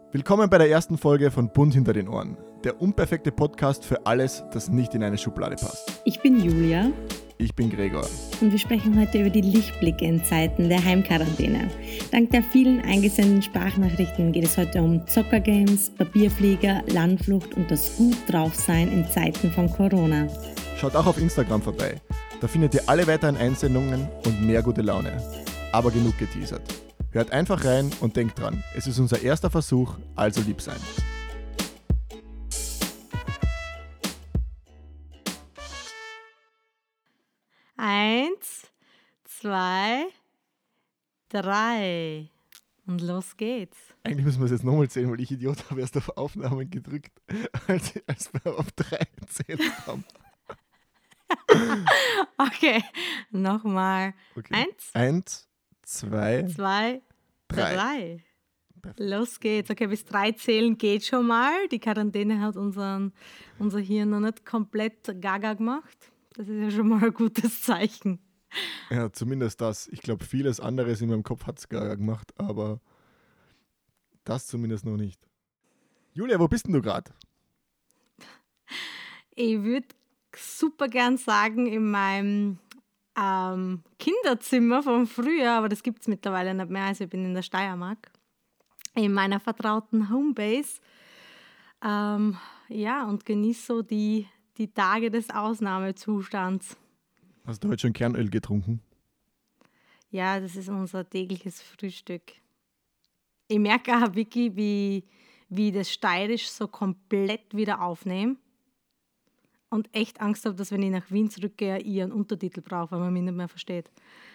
Willkommen bei der ersten Folge von Bunt hinter den Ohren. Der unperfekte Podcast für alles, das nicht in eine Schublade passt. Ich bin Julia. Ich bin Gregor. Und wir sprechen heute über die Lichtblicke in Zeiten der Heimquarantäne. Dank der vielen eingesendeten Sprachnachrichten geht es heute um Zockergames, Papierflieger, Landflucht und das gut draufsein in Zeiten von Corona. Schaut auch auf Instagram vorbei. Da findet ihr alle weiteren Einsendungen und mehr gute Laune. Aber genug geteasert. Hört einfach rein und denkt dran, es ist unser erster Versuch, also lieb sein. Eins, zwei, drei. Und los geht's. Eigentlich müssen wir es jetzt nochmal zählen, weil ich Idiot habe erst auf Aufnahmen gedrückt, als wir auf 3 gezählt haben. Okay, nochmal. Okay. 1, 1, 2, 2, 3. 3. Los geht's. Okay, bis 3 zählen geht schon mal. Die Quarantäne hat unser Hirn noch nicht komplett gaga gemacht. Das ist ja schon mal ein gutes Zeichen. Ja, zumindest das. Ich glaube, vieles anderes in meinem Kopf hat es gar gemacht, aber das zumindest noch nicht. Julia, wo bist denn du gerade? Ich würde super gern sagen, in meinem Kinderzimmer von früher, aber das gibt es mittlerweile nicht mehr. Also ich bin in der Steiermark, in meiner vertrauten Homebase. Und genieße so die Tage des Ausnahmezustands. Hast du heute schon Kernöl getrunken? Ja, das ist unser tägliches Frühstück. Ich merke auch wirklich, wie das Steirisch so komplett wieder aufnehme. Und echt Angst habe, dass wenn ich nach Wien zurückgehe, ich einen Untertitel brauche, weil man mich nicht mehr versteht.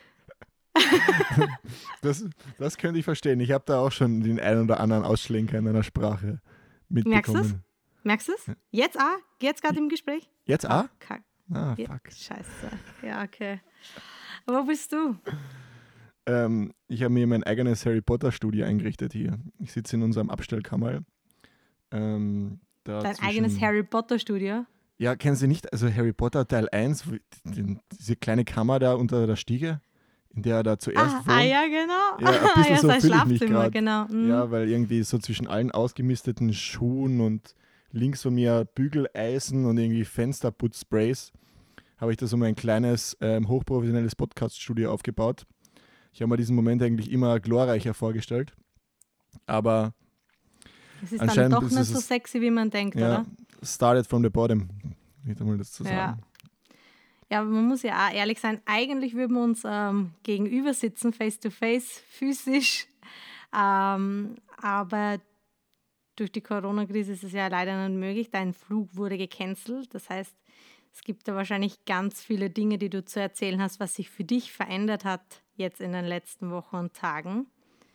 Das könnte ich verstehen. Ich habe da auch schon den einen oder anderen Ausschlenker in einer Sprache mitbekommen. Merkst du es? Ja. Jetzt auch? Jetzt gerade im Gespräch? Jetzt auch? Kack. Ah, fuck. Scheiße. Ja, okay. Wo bist du? Ich habe mir mein eigenes Harry Potter Studio eingerichtet hier. Ich sitze in unserem Abstellkammer. Dein eigenes Harry Potter Studio? Ja, kennen Sie nicht? Also Harry Potter Teil 1, diese kleine Kammer da unter der Stiege, in der er da zuerst wohnt. Ja, genau. Ja, ein bisschen so fühle ich mich gerade. Genau. Mhm. Ja, weil irgendwie so zwischen allen ausgemisteten Schuhen und links von mir Bügeleisen und irgendwie Fensterputzsprays habe ich da so mein kleines, hochprofessionelles Podcast-Studio aufgebaut. Ich habe mir diesen Moment eigentlich immer glorreicher vorgestellt, aber es ist dann doch nicht so sexy, wie man denkt, ja, oder? Started from the bottom, nicht einmal das zu sagen. Ja, man muss ja auch ehrlich sein, eigentlich würden wir uns gegenüber sitzen, face to face, physisch, aber durch die Corona-Krise ist es ja leider nicht möglich. Dein Flug wurde gecancelt, das heißt, es gibt da wahrscheinlich ganz viele Dinge, die du zu erzählen hast, was sich für dich verändert hat jetzt in den letzten Wochen und Tagen.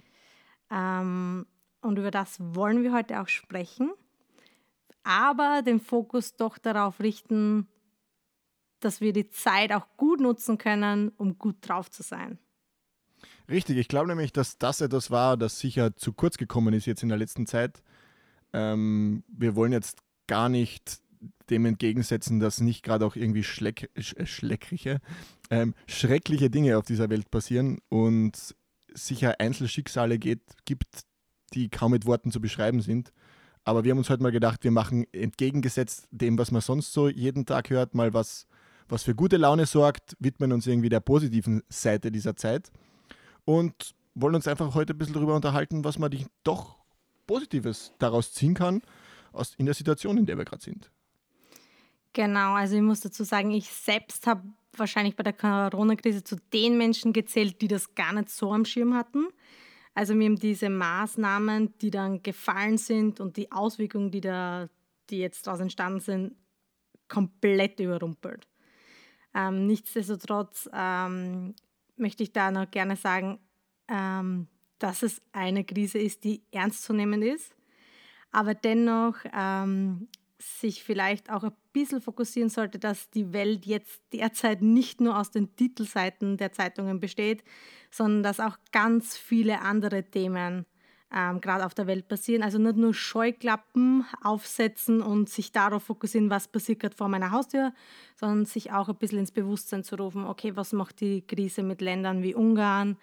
Und über das wollen wir heute auch sprechen, aber den Fokus doch darauf richten, dass wir die Zeit auch gut nutzen können, um gut drauf zu sein. Richtig, ich glaube nämlich, dass das etwas war, das sicher zu kurz gekommen ist jetzt in der letzten Zeit. Wir wollen jetzt gar nicht dem entgegensetzen, dass nicht gerade auch irgendwie schreckliche Dinge auf dieser Welt passieren und sicher Einzelschicksale gibt, die kaum mit Worten zu beschreiben sind. Aber wir haben uns heute mal gedacht, wir machen entgegengesetzt dem, was man sonst so jeden Tag hört, mal was für gute Laune sorgt, widmen uns irgendwie der positiven Seite dieser Zeit und wollen uns einfach heute ein bisschen darüber unterhalten, was man doch Positives daraus ziehen kann in der Situation, in der wir gerade sind. Genau, also ich muss dazu sagen, ich selbst habe wahrscheinlich bei der Corona-Krise zu den Menschen gezählt, die das gar nicht so am Schirm hatten. Also mir haben diese Maßnahmen, die dann gefallen sind und die Auswirkungen, die jetzt daraus entstanden sind, komplett überrumpelt. Nichtsdestotrotz möchte ich da noch gerne sagen, dass es eine Krise ist, die ernst zu nehmen ist, aber dennoch sich vielleicht auch ein bisschen fokussieren sollte, dass die Welt jetzt derzeit nicht nur aus den Titelseiten der Zeitungen besteht, sondern dass auch ganz viele andere Themen gerade auf der Welt passieren. Also nicht nur Scheuklappen aufsetzen und sich darauf fokussieren, was passiert gerade vor meiner Haustür, sondern sich auch ein bisschen ins Bewusstsein zu rufen, okay, was macht die Krise mit Ländern wie Ungarn,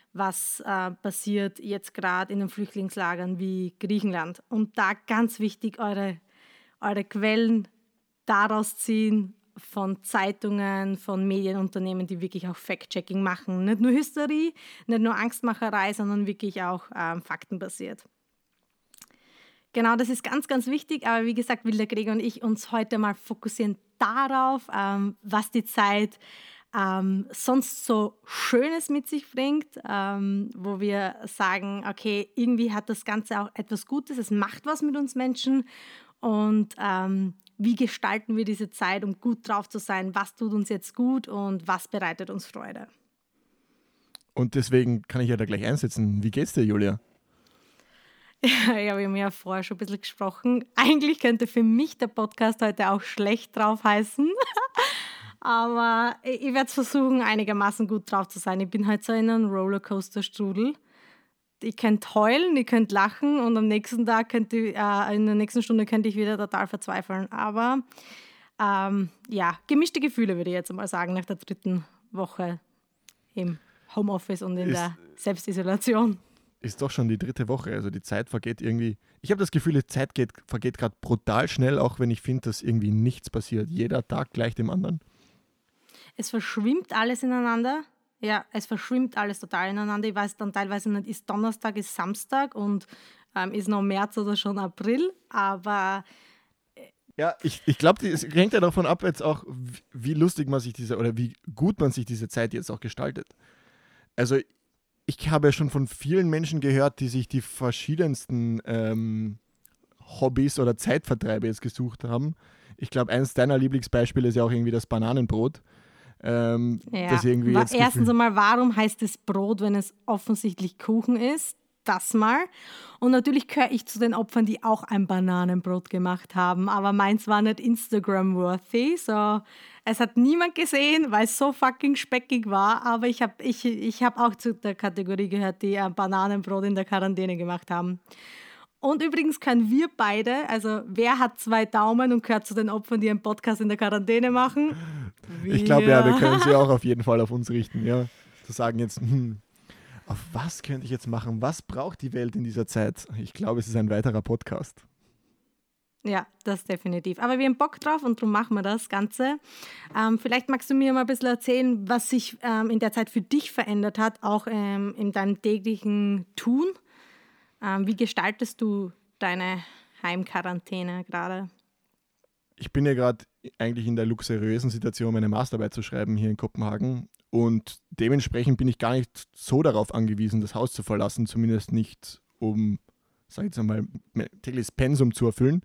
was passiert jetzt gerade in den Flüchtlingslagern wie Griechenland. Und da ganz wichtig, eure Quellen daraus ziehen von Zeitungen, von Medienunternehmen, die wirklich auch Fact-Checking machen. Nicht nur Hysterie, nicht nur Angstmacherei, sondern wirklich auch faktenbasiert. Genau, das ist ganz, ganz wichtig. Aber wie gesagt, will der Gregor und ich uns heute mal fokussieren darauf, was die Zeit sonst so Schönes mit sich bringt, wo wir sagen, okay, irgendwie hat das Ganze auch etwas Gutes, es macht was mit uns Menschen und wie gestalten wir diese Zeit, um gut drauf zu sein, was tut uns jetzt gut und was bereitet uns Freude. Und deswegen kann ich ja da gleich einsetzen. Wie geht's dir, Julia? Ja, wir haben ja vorher schon ein bisschen gesprochen. Eigentlich könnte für mich der Podcast heute auch schlecht drauf heißen. Aber ich werde versuchen, einigermaßen gut drauf zu sein. Ich bin halt so in einem Rollercoaster-Strudel. Ich könnte heulen, ich könnte lachen und am nächsten Tag in der nächsten Stunde könnte ich wieder total verzweifeln. Aber gemischte Gefühle würde ich jetzt mal sagen, nach der 3. Woche im Homeoffice und in der Selbstisolation. Ist doch schon die 3. Woche, also die Zeit vergeht irgendwie. Ich habe das Gefühl, die Zeit vergeht gerade brutal schnell, auch wenn ich finde, dass irgendwie nichts passiert. Jeder Tag gleich dem anderen. Es verschwimmt alles ineinander. Ja, es verschwimmt alles total ineinander. Ich weiß dann teilweise nicht, ist Donnerstag, ist Samstag und ist noch März oder schon April. Aber ja, ich glaube, es hängt ja davon ab, jetzt auch, wie lustig man sich oder wie gut man sich diese Zeit jetzt auch gestaltet. Also ich habe ja schon von vielen Menschen gehört, die sich die verschiedensten Hobbys oder Zeitvertreibe jetzt gesucht haben. Ich glaube, eines deiner Lieblingsbeispiele ist ja auch irgendwie das Bananenbrot. Das irgendwie jetzt erstens einmal, warum heißt es Brot, wenn es offensichtlich Kuchen ist? Das mal. Und natürlich gehöre ich zu den Opfern, die auch ein Bananenbrot gemacht haben. Aber meins war nicht Instagram-worthy. So, es hat niemand gesehen, weil es so fucking speckig war. Aber ich hab auch zu der Kategorie gehört, die ein Bananenbrot in der Quarantäne gemacht haben. Und übrigens können wir beide, also wer hat 2 Daumen und gehört zu den Opfern, die einen Podcast in der Quarantäne machen? Ich glaube, ja, wir können sie auch auf jeden Fall auf uns richten, ja. Zu sagen jetzt, auf was könnte ich jetzt machen? Was braucht die Welt in dieser Zeit? Ich glaube, es ist ein weiterer Podcast. Ja, das definitiv. Aber wir haben Bock drauf und darum machen wir das Ganze. Vielleicht magst du mir mal ein bisschen erzählen, was sich in der Zeit für dich verändert hat, auch in deinem täglichen Tun. Wie gestaltest du deine Heimquarantäne gerade? Ich bin ja gerade eigentlich in der luxuriösen Situation, meine Masterarbeit zu schreiben hier in Kopenhagen. Und dementsprechend bin ich gar nicht so darauf angewiesen, das Haus zu verlassen, zumindest nicht, um, sag ich jetzt einmal, mein tägliches Pensum zu erfüllen.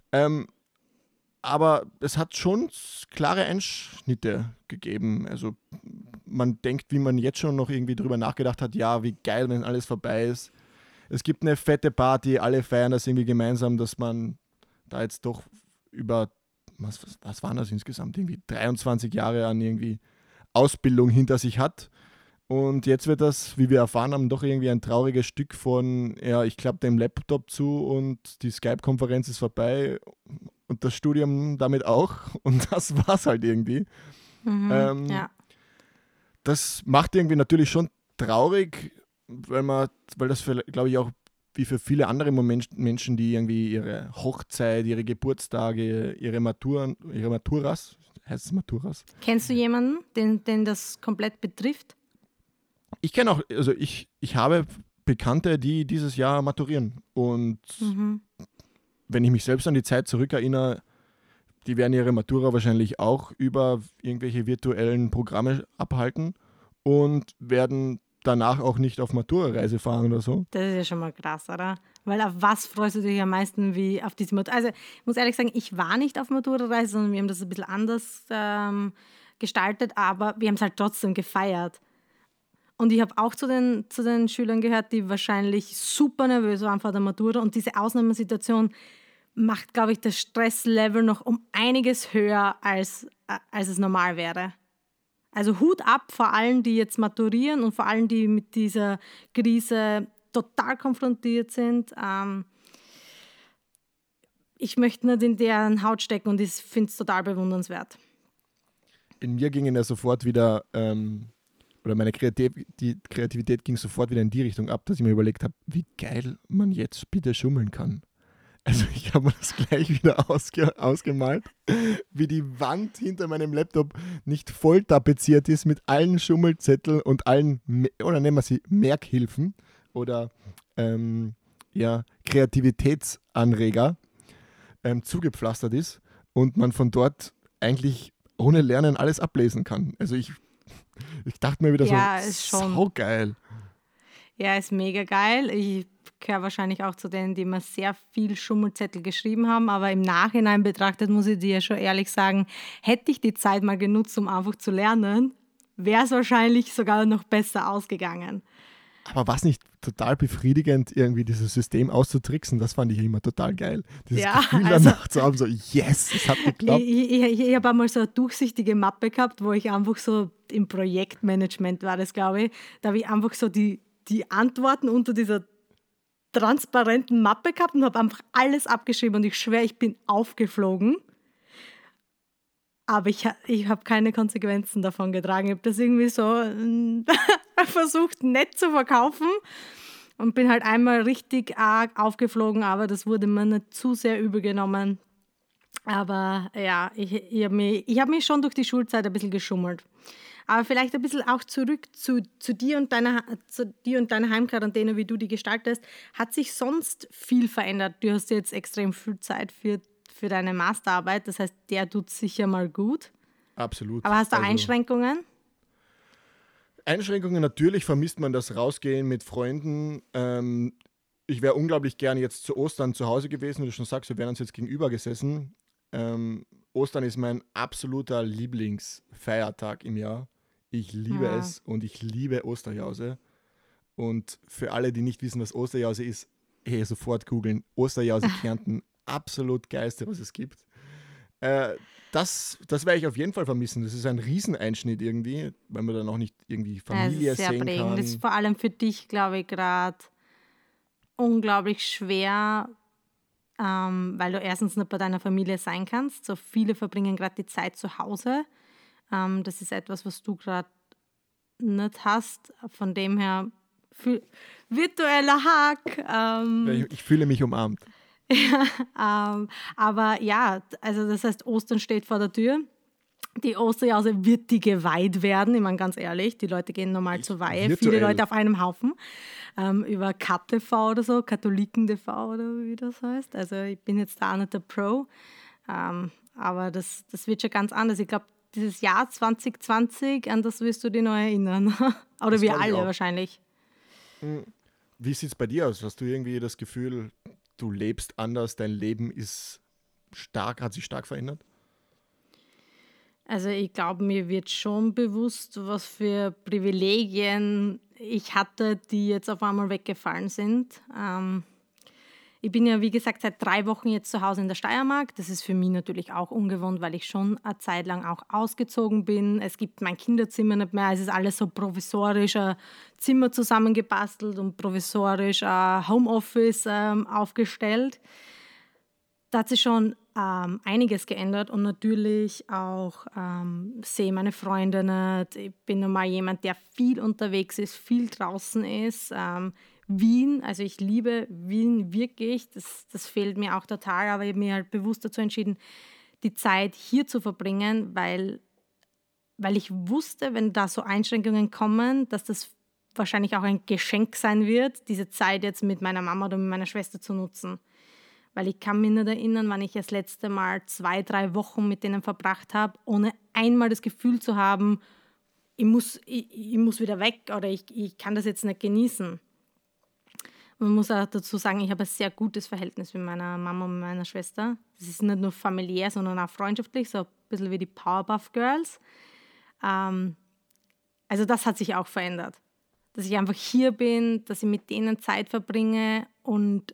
Aber es hat schon klare Einschnitte gegeben. Also man denkt, wie man jetzt schon noch irgendwie drüber nachgedacht hat, ja, wie geil, wenn alles vorbei ist. Es gibt eine fette Party, alle feiern das irgendwie gemeinsam, dass man da jetzt doch über, was waren das insgesamt, irgendwie 23 Jahre an irgendwie Ausbildung hinter sich hat. Und jetzt wird das, wie wir erfahren haben, doch irgendwie ein trauriges Stück von, ja, ich klappe dem Laptop zu und die Skype-Konferenz ist vorbei und das Studium damit auch. Und das war's halt irgendwie. Ja. Das macht irgendwie natürlich schon traurig, weil das, glaube ich, auch wie für viele andere Menschen, die irgendwie ihre Hochzeit, ihre Geburtstage, ihre Maturas, heißt es Maturas? Kennst du jemanden, den das komplett betrifft? Ich kenne auch, also ich habe Bekannte, die dieses Jahr maturieren. Und wenn ich mich selbst an die Zeit zurückerinnere, die werden ihre Matura wahrscheinlich auch über irgendwelche virtuellen Programme abhalten und werden danach auch nicht auf Matura-Reise fahren oder so. Das ist ja schon mal krass, oder? Weil auf was freust du dich am meisten wie auf diese Matura? Also ich muss ehrlich sagen, ich war nicht auf Matura-Reise, sondern wir haben das ein bisschen anders gestaltet, aber wir haben es halt trotzdem gefeiert. Und ich habe auch zu den Schülern gehört, die wahrscheinlich super nervös waren vor der Matura. Und diese Ausnahmesituation macht, glaube ich, das Stresslevel noch um einiges höher, als es normal wäre. Also Hut ab vor allen, die jetzt maturieren und vor allen, die mit dieser Krise total konfrontiert sind. Ich möchte nicht in deren Haut stecken und ich finde es total bewundernswert. In mir gingen ja sofort wieder, oder meine die Kreativität ging sofort wieder in die Richtung ab, dass ich mir überlegt habe, wie geil man jetzt bitte schummeln kann. Also ich habe mir das gleich wieder ausgemalt, wie die Wand hinter meinem Laptop nicht voll tapeziert ist mit allen Schummelzetteln und allen, oder nennen wir sie Merkhilfen oder Kreativitätsanreger zugepflastert ist und man von dort eigentlich ohne Lernen alles ablesen kann. Also ich dachte mir wieder Ja, ist schon. saugeil. Ja, ist mega geil. Ich gehöre wahrscheinlich auch zu denen, die immer sehr viel Schummelzettel geschrieben haben, aber im Nachhinein betrachtet muss ich dir schon ehrlich sagen, hätte ich die Zeit mal genutzt, um einfach zu lernen, wäre es wahrscheinlich sogar noch besser ausgegangen. Aber war es nicht total befriedigend, irgendwie dieses System auszutricksen? Das fand ich immer total geil. Dieses Ja, Gefühl also danach zu haben, so yes, es hat geklappt. ich habe einmal so eine durchsichtige Mappe gehabt, wo ich einfach so im Projektmanagement war das, glaube ich, da habe ich einfach so die Antworten unter dieser transparenten Mappe gehabt und habe einfach alles abgeschrieben und ich schwöre, ich bin aufgeflogen. Aber ich habe keine Konsequenzen davon getragen. Ich habe das irgendwie so versucht, nett zu verkaufen und bin halt einmal richtig arg aufgeflogen, aber das wurde mir nicht zu sehr übel genommen. Aber ja, ich hab mich schon durch die Schulzeit ein bisschen geschummelt. Aber vielleicht ein bisschen auch zurück zu dir und deiner Heimquarantäne, wie du die gestaltest. Hat sich sonst viel verändert? Du hast jetzt extrem viel Zeit für deine Masterarbeit, das heißt, der tut sicher mal gut. Absolut. Aber hast du Also, Einschränkungen? Einschränkungen, natürlich vermisst man das Rausgehen mit Freunden. Ich wäre unglaublich gerne jetzt zu Ostern zu Hause gewesen, wie du schon sagst, wir wären uns jetzt gegenüber gesessen. Ostern ist mein absoluter Lieblingsfeiertag im Jahr. Ich liebe Ja. es und ich liebe Osterjause. Und für alle, die nicht wissen, was Osterjause ist, sofort googeln. Osterjause Kärnten, absolut geilste, was es gibt. Das werde ich auf jeden Fall vermissen. Das ist ein Rieseneinschnitt irgendwie, weil man dann auch nicht irgendwie Es Familie ist sehr sehen prägend. Das ist kann. vor allem für dich, glaube ich, gerade unglaublich schwer, weil du erstens nicht bei deiner Familie sein kannst. So viele verbringen gerade die Zeit zu Hause. Das ist etwas, was du gerade nicht hast. Von dem her, virtueller Hack. Ich fühle mich umarmt. Aber ja, also das heißt, Ostern steht vor der Tür. Die Osterjause wird die geweiht werden. Ich meine, ganz ehrlich, die Leute gehen normal zur Weihe. Viele Virtuell. Leute auf einem Haufen. Über KTV oder so, Katholiken.tv oder wie das heißt. Also ich bin jetzt da auch nicht der Pro. Aber das wird schon ganz anders. Ich glaube, dieses Jahr 2020, an das wirst du dich noch erinnern. Oder Das wir glaube ich alle auch. wahrscheinlich. Wie sieht es bei dir aus? Hast du irgendwie das Gefühl, du lebst anders, dein Leben ist hat sich stark verändert? Also ich glaube, mir wird schon bewusst, was für Privilegien ich hatte, die jetzt auf einmal weggefallen sind. Ich bin ja, wie gesagt, seit 3 Wochen jetzt zu Hause in der Steiermark. Das ist für mich natürlich auch ungewohnt, weil ich schon eine Zeit lang auch ausgezogen bin. Es gibt mein Kinderzimmer nicht mehr. Es ist alles so provisorisch, ein Zimmer zusammengebastelt und provisorisch ein Homeoffice aufgestellt. Da hat sich schon einiges geändert und natürlich auch sehe meine Freunde nicht. Ich bin normal jemand, der viel unterwegs ist, viel draußen ist. Wien, also ich liebe Wien wirklich, das fehlt mir auch total, aber ich habe mir halt bewusst dazu entschieden, die Zeit hier zu verbringen, weil ich wusste, wenn da so Einschränkungen kommen, dass das wahrscheinlich auch ein Geschenk sein wird, diese Zeit jetzt mit meiner Mama oder mit meiner Schwester zu nutzen. Weil ich kann mich nicht erinnern, wann ich das letzte Mal 2, 3 Wochen mit denen verbracht habe, ohne einmal das Gefühl zu haben, ich muss wieder weg oder ich kann das jetzt nicht genießen. Man muss auch dazu sagen, ich habe ein sehr gutes Verhältnis mit meiner Mama und meiner Schwester. Das ist nicht nur familiär, sondern auch freundschaftlich, so ein bisschen wie die Powerpuff Girls. Also das hat sich auch verändert. Dass ich einfach hier bin, dass ich mit denen Zeit verbringe und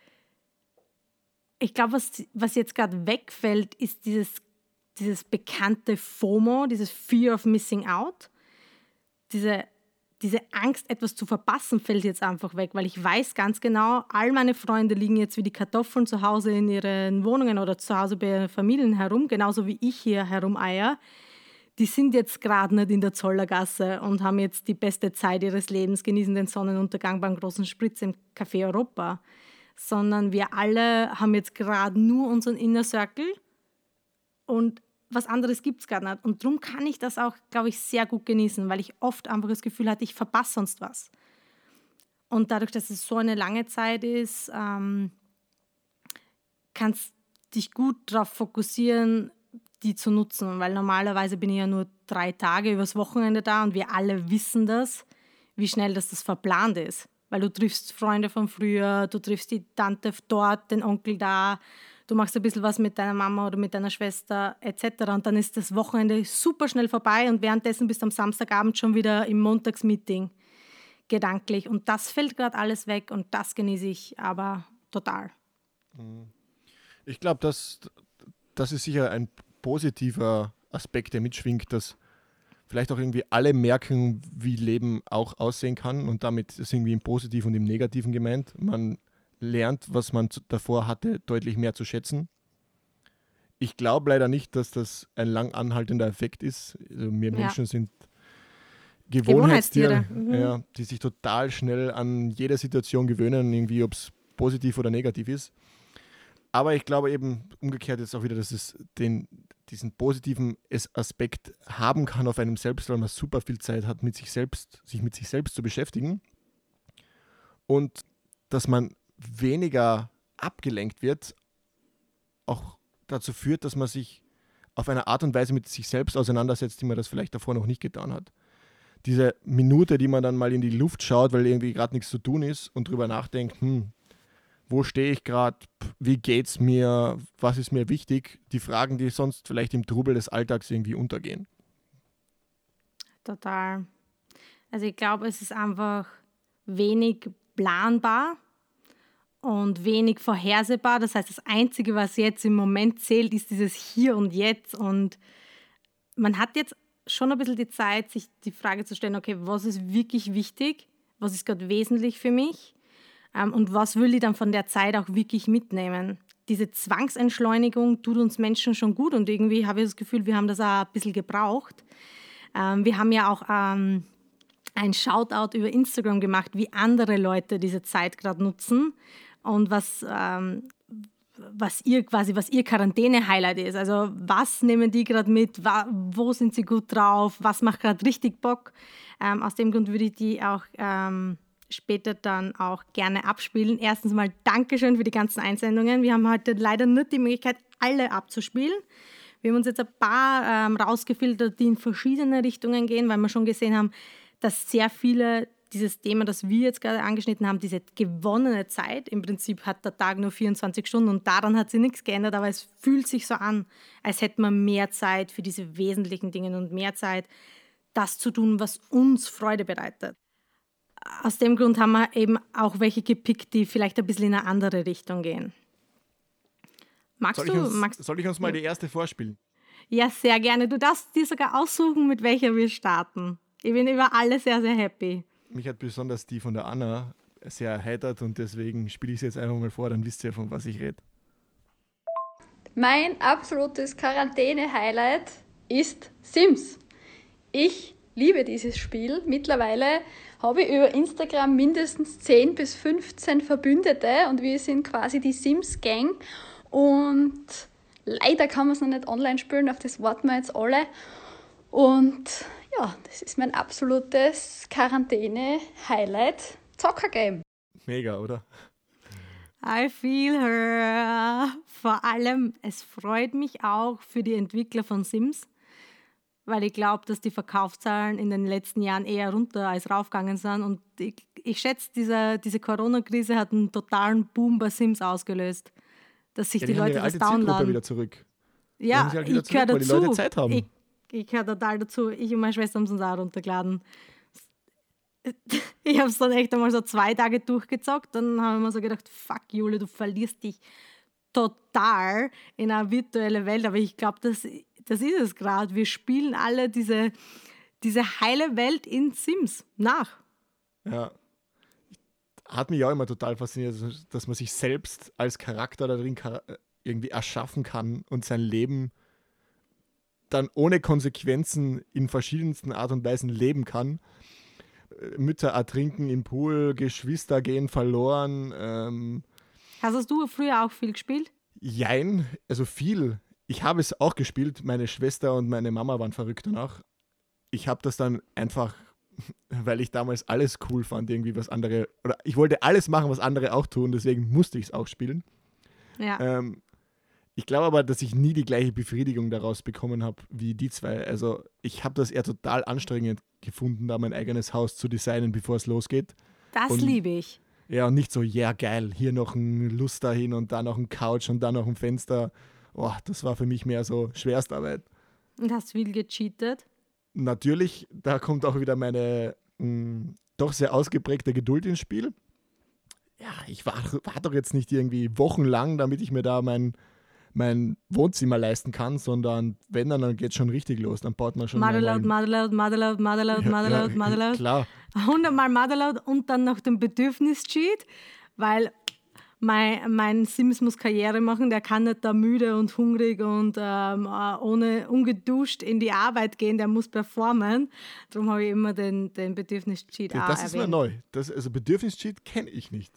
ich glaube, was jetzt gerade wegfällt, ist dieses bekannte FOMO, dieses Fear of Missing Out. Diese Angst, etwas zu verpassen, fällt jetzt einfach weg, weil ich weiß ganz genau, all meine Freunde liegen jetzt wie die Kartoffeln zu Hause in ihren Wohnungen oder zu Hause bei ihren Familien herum, genauso wie ich hier herumeier. die sind jetzt gerade nicht in der Zollergasse und haben jetzt die beste Zeit ihres Lebens, genießen den Sonnenuntergang beim großen Spritz im Café Europa, sondern wir alle haben jetzt gerade nur unseren Inner Circle und was anderes gibt es gar nicht. Und darum kann ich das auch, glaube ich, sehr gut genießen, weil ich oft einfach das Gefühl hatte, ich verpasse sonst was. Und dadurch, dass es so eine lange Zeit ist, kannst dich gut darauf fokussieren, die zu nutzen. Weil normalerweise bin ich ja nur 3 Tage übers Wochenende da und wir alle wissen das, wie schnell das verplant ist. Weil du triffst Freunde von früher, du triffst die Tante dort, den Onkel da, du machst ein bisschen was mit deiner Mama oder mit deiner Schwester etc. Und dann ist das Wochenende super schnell vorbei und währenddessen bist du am Samstagabend schon wieder im Montagsmeeting gedanklich. Und das fällt gerade alles weg und das genieße ich aber total. Ich glaube, das ist sicher ein positiver Aspekt, der mitschwingt, dass vielleicht auch irgendwie alle merken, wie Leben auch aussehen kann und damit ist irgendwie im Positiven und im Negativen gemeint. Man lernt, was man davor hatte, deutlich mehr zu schätzen. Ich glaube leider nicht, dass das ein lang anhaltender Effekt ist. Also wir Menschen sind Gewohnheitstiere, ja, die sich total schnell an jede Situation gewöhnen, irgendwie, ob es positiv oder negativ ist. Aber ich glaube eben umgekehrt jetzt auch wieder, dass es diesen positiven Aspekt haben kann auf einem selbst, weil man super viel Zeit hat, sich mit sich selbst zu beschäftigen. Und dass man weniger abgelenkt wird, auch dazu führt, dass man sich auf eine Art und Weise mit sich selbst auseinandersetzt, die man das vielleicht davor noch nicht getan hat. Diese Minute, die man dann mal in die Luft schaut, weil irgendwie gerade nichts zu tun ist und drüber nachdenkt, wo stehe ich gerade, wie geht's mir, was ist mir wichtig, die Fragen, die sonst vielleicht im Trubel des Alltags irgendwie untergehen. Total. Also ich glaube, es ist einfach wenig planbar und wenig vorhersehbar. Das heißt, das Einzige, was jetzt im Moment zählt, ist dieses Hier und Jetzt. Und man hat jetzt schon ein bisschen die Zeit, sich die Frage zu stellen, okay, was ist wirklich wichtig? Was ist gerade wesentlich für mich? Und was will ich dann von der Zeit auch wirklich mitnehmen? Diese Zwangsentschleunigung tut uns Menschen schon gut und irgendwie habe ich das Gefühl, wir haben das auch ein bisschen gebraucht. Wir haben ja auch ein Shoutout über Instagram gemacht, wie andere Leute diese Zeit gerade nutzen und was ihr Quarantäne-Highlight ist. Also was nehmen die gerade mit, wo sind sie gut drauf, was macht gerade richtig Bock. Aus dem Grund würde ich die auch später dann auch gerne abspielen. Erstens mal Dankeschön für die ganzen Einsendungen. Wir haben heute leider nicht die Möglichkeit, alle abzuspielen. Wir haben uns jetzt ein paar rausgefiltert, die in verschiedene Richtungen gehen, weil wir schon gesehen haben, dass sehr viele dieses Thema, das wir jetzt gerade angeschnitten haben, diese gewonnene Zeit, im Prinzip hat der Tag nur 24 Stunden und daran hat sich nichts geändert, aber es fühlt sich so an, als hätte man mehr Zeit für diese wesentlichen Dinge und mehr Zeit, das zu tun, was uns Freude bereitet. Aus dem Grund haben wir eben auch welche gepickt, die vielleicht ein bisschen in eine andere Richtung gehen. Soll ich uns mal die erste vorspielen? Ja, sehr gerne. Du darfst dir sogar aussuchen, mit welcher wir starten. Ich bin über alle sehr, sehr happy. Mich hat besonders die von der Anna sehr erheitert und deswegen spiele ich sie jetzt einfach mal vor, dann wisst ihr, von was ich rede. Mein absolutes Quarantäne-Highlight ist Sims. Ich liebe dieses Spiel. Mittlerweile habe ich über Instagram mindestens 10 bis 15 Verbündete und wir sind quasi die Sims-Gang. Und leider kann man es noch nicht online spielen, auf das warten wir jetzt alle. Und ja, das ist mein absolutes Quarantäne-Highlight. Zocker-Game. Mega, oder? I feel her. Vor allem, es freut mich auch für die Entwickler von Sims, weil ich glaube, dass die Verkaufszahlen in den letzten Jahren eher runter als raufgegangen sind. Und ich schätze, diese Corona-Krise hat einen totalen Boom bei Sims ausgelöst, dass sich die Leute das downloaden. Wieder zurück. Ja, halt ich gehöre dazu, weil die Leute Zeit haben. Ich gehöre total dazu. Ich und meine Schwester haben es uns auch runtergeladen. Ich habe es dann echt einmal so 2 Tage durchgezockt. Dann habe ich mir so gedacht, fuck Jule, du verlierst dich total in eine virtuelle Welt. Aber ich glaube, das ist es gerade. Wir spielen alle diese heile Welt in Sims nach. Ja. Hat mich auch immer total fasziniert, dass man sich selbst als Charakter darin irgendwie erschaffen kann und sein Leben dann ohne Konsequenzen in verschiedensten Art und Weisen leben kann. Mütter ertrinken im Pool, Geschwister gehen verloren. Hast du früher auch viel gespielt? Jein, also viel. Ich habe es auch gespielt. Meine Schwester und meine Mama waren verrückt danach. Ich habe das dann einfach, weil ich damals alles cool fand, irgendwie was andere, oder ich wollte alles machen, was andere auch tun, deswegen musste ich es auch spielen. Ja. Ich glaube aber, dass ich nie die gleiche Befriedigung daraus bekommen habe wie die zwei. Also ich habe das eher total anstrengend gefunden, da mein eigenes Haus zu designen, bevor es losgeht. Das liebe ich. Ja, und nicht so, ja geil, hier noch ein Luster hin und da noch ein Couch und da noch ein Fenster. Oh, das war für mich mehr so Schwerstarbeit. Und hast viel gecheatet? Natürlich, da kommt auch wieder meine doch sehr ausgeprägte Geduld ins Spiel. Ja, ich war doch jetzt nicht irgendwie wochenlang, damit ich mir da mein Wohnzimmer leisten kann, sondern wenn, dann geht es schon richtig los. Dann baut man schon Motherload, klar. 100-mal Motherload und dann noch den Bedürfnis-Cheat, weil mein Sims muss Karriere machen, der kann nicht da müde und hungrig und ohne ungeduscht in die Arbeit gehen, der muss performen. Darum habe ich immer den Bedürfnis-Cheat Das ist mir erwähnt. neu. Also Bedürfnis-Cheat kenne ich nicht.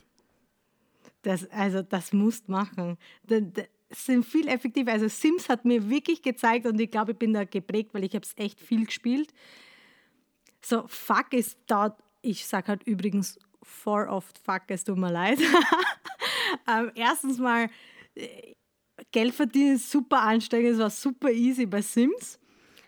Das musst machen. Das sind viel effektiver. Also Sims hat mir wirklich gezeigt und ich glaube, ich bin da geprägt, weil ich habe es echt viel gespielt. So, fuck ist da, ich sage halt übrigens for oft fuck, es tut mir leid. Erstens mal, Geld verdienen ist super anstrengend, es war super easy bei Sims.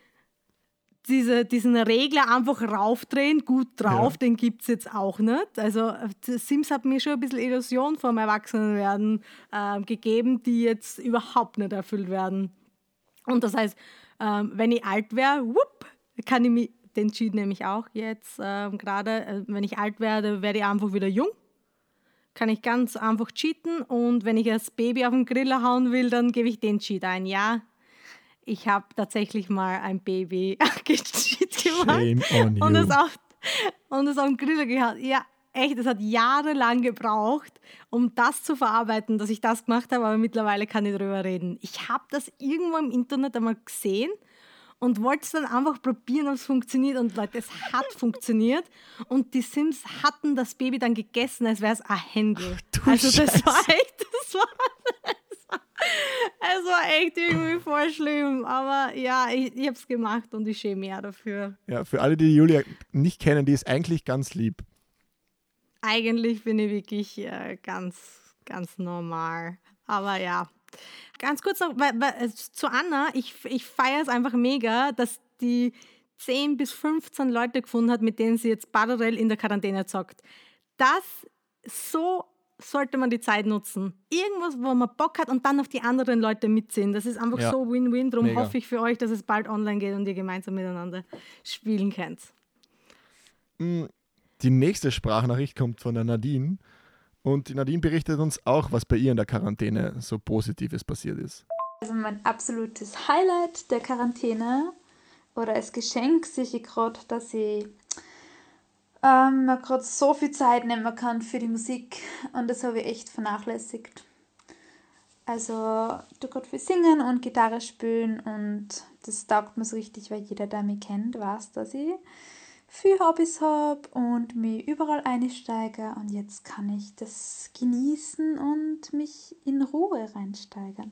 Diesen Regler einfach raufdrehen, gut drauf, Ja. den gibt es jetzt auch nicht. Also Sims hat mir schon ein bisschen Illusion vom Erwachsenenwerden gegeben, die jetzt überhaupt nicht erfüllt werden. Und das heißt, wenn ich alt wäre, kann ich mich, den Cheat nehme ich auch jetzt gerade, wenn ich alt werde, werde ich einfach wieder jung. Kann ich ganz einfach cheaten und wenn ich das Baby auf den Griller hauen will, dann gebe ich den Cheat ein. Ja, ich habe tatsächlich mal ein Baby gecheat gemacht Shame on und you. es auf den Griller gehauen. Ja, echt, es hat jahrelang gebraucht, um das zu verarbeiten, dass ich das gemacht habe, aber mittlerweile kann ich darüber reden. Ich habe das irgendwo im Internet einmal gesehen und wollte es dann einfach probieren, ob es funktioniert. Und Leute, es hat funktioniert. Und die Sims hatten das Baby dann gegessen, als wäre es ein Händel. Also das war echt irgendwie voll schlimm. Aber ja, ich habe es gemacht und ich schäme mich auch dafür. Ja, für alle, die Julia nicht kennen, die ist eigentlich ganz lieb. Eigentlich bin ich wirklich ganz, ganz normal. Aber ja. Ganz kurz noch zu Anna. Ich feiere es einfach mega, dass die 10 bis 15 Leute gefunden hat, mit denen sie jetzt parallel in der Quarantäne zockt. So sollte man die Zeit nutzen. Irgendwas, wo man Bock hat und dann noch die anderen Leute mitziehen. Das ist einfach so Win-Win. Darum Mega. hoffe ich für euch, dass es bald online geht und ihr gemeinsam miteinander spielen könnt. Die nächste Sprachnachricht kommt von der Nadine. Und die Nadine berichtet uns auch, was bei ihr in der Quarantäne so Positives passiert ist. Also mein absolutes Highlight der Quarantäne oder als Geschenk sehe ich gerade, dass ich mir gerade so viel Zeit nehmen kann für die Musik und das habe ich echt vernachlässigt. Also ich tue gerade viel singen und Gitarre spielen und das taugt mir so richtig, weil jeder, der mich kennt, weiß, dass ich viele Hobbys habe und mich überall einsteige und jetzt kann ich das genießen und mich in Ruhe reinsteigern.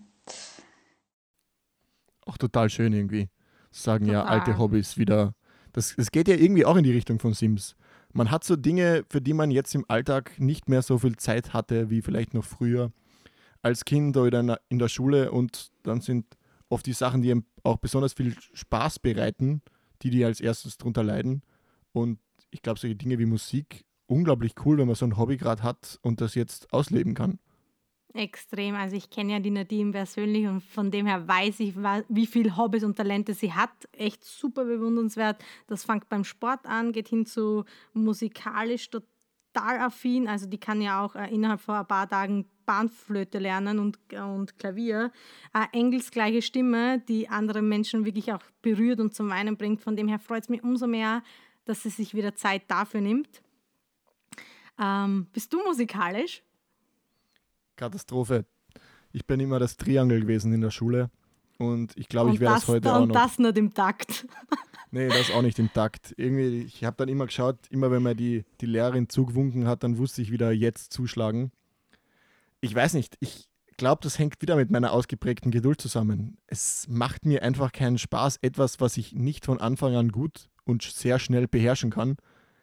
Auch total schön irgendwie. Sagen ja Total. alte Hobbys wieder. Das geht ja irgendwie auch in die Richtung von Sims. Man hat so Dinge, für die man jetzt im Alltag nicht mehr so viel Zeit hatte, wie vielleicht noch früher als Kind oder in der Schule. Und dann sind oft die Sachen, die einem auch besonders viel Spaß bereiten, die als erstes drunter leiden. Und ich glaube, solche Dinge wie Musik, unglaublich cool, wenn man so ein Hobby gerade hat und das jetzt ausleben kann. Extrem. Also ich kenne ja die Nadine persönlich und von dem her weiß ich, wie viele Hobbys und Talente sie hat. Echt super bewundernswert. Das fängt beim Sport an, geht hin zu musikalisch total affin. Also die kann ja auch innerhalb von ein paar Tagen Panflöte lernen und Klavier. Engelsgleiche Stimme, die andere Menschen wirklich auch berührt und zum Weinen bringt. Von dem her freut es mich umso mehr, dass sie sich wieder Zeit dafür nimmt. Bist du musikalisch? Katastrophe. Ich bin immer das Triangel gewesen in der Schule. Und ich glaube, ich werde das heute auch Und noch. das nicht im Takt. Nee, das auch nicht im Takt. Irgendwie, ich habe dann immer geschaut, immer wenn mir die Lehrerin zugewunken hat, dann wusste ich wieder jetzt zuschlagen. Ich weiß nicht, ich glaube, das hängt wieder mit meiner ausgeprägten Geduld zusammen. Es macht mir einfach keinen Spaß, etwas, was ich nicht von Anfang an gut und sehr schnell beherrschen kann,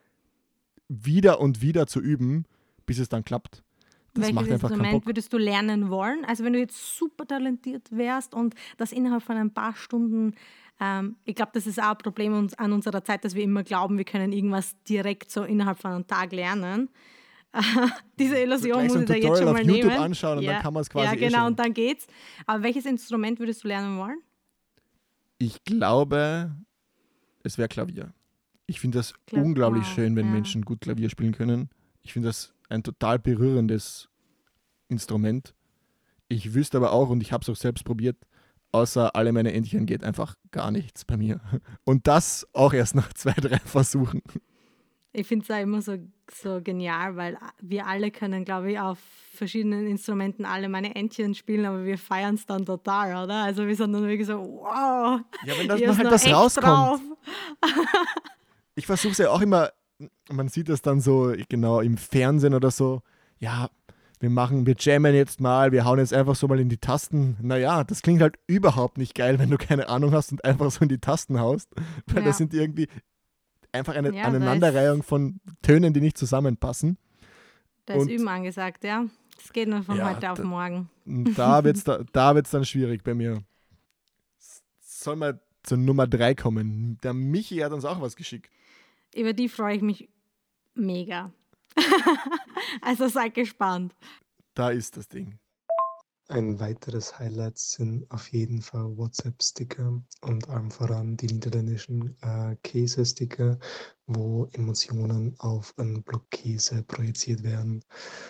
wieder und wieder zu üben, bis es dann klappt. Das Welches macht einfach keinen Instrument Bock. würdest du lernen wollen? Also wenn du jetzt super talentiert wärst und das innerhalb von ein paar Stunden, ich glaube, das ist auch ein Problem an unserer Zeit, dass wir immer glauben, wir können irgendwas direkt so innerhalb von einem Tag lernen. Diese Illusion Gleich muss so ein ich da jetzt Tutorial schon auf mal YouTube nehmen. anschauen und dann kann man es quasi Ja, genau, schon. und dann geht's. Aber welches Instrument würdest du lernen wollen? Ich glaube, es wäre Klavier. Ich finde das Klavier, unglaublich schön, wenn ja. Menschen gut Klavier spielen können. Ich finde das ein total berührendes Instrument. Ich wüsste aber auch, und ich habe es auch selbst probiert, außer alle meine Entchen geht einfach gar nichts bei mir. Und das auch erst nach 2, 3 Versuchen. Ich finde es auch immer so genial, weil wir alle können, glaube ich, auf verschiedenen Instrumenten alle meine Entchen spielen, aber wir feiern es dann total, oder? Also wir sind dann wirklich so, wow, Ja, wenn das hier noch ist halt noch das echt rauskommt. drauf. Ich versuche es ja auch immer, man sieht das dann so genau im Fernsehen oder so, ja, wir jammen jetzt mal, wir hauen jetzt einfach so mal in die Tasten. Naja, das klingt halt überhaupt nicht geil, wenn du keine Ahnung hast und einfach so in die Tasten haust, weil Ja. das sind irgendwie einfach eine Ja, Aneinanderreihung von Tönen, die nicht zusammenpassen. Da ist Und- Üben angesagt, ja. Das geht nur von Ja, heute auf morgen. Und da wird's dann schwierig bei mir. Soll mal zur Nummer 3 kommen. Der Michi hat uns auch was geschickt. Über die freue ich mich mega. Also seid gespannt. Da ist das Ding. Ein weiteres Highlight sind auf jeden Fall WhatsApp-Sticker und allem voran die niederländischen Käse-Sticker, wo Emotionen auf einen Block Käse projiziert werden.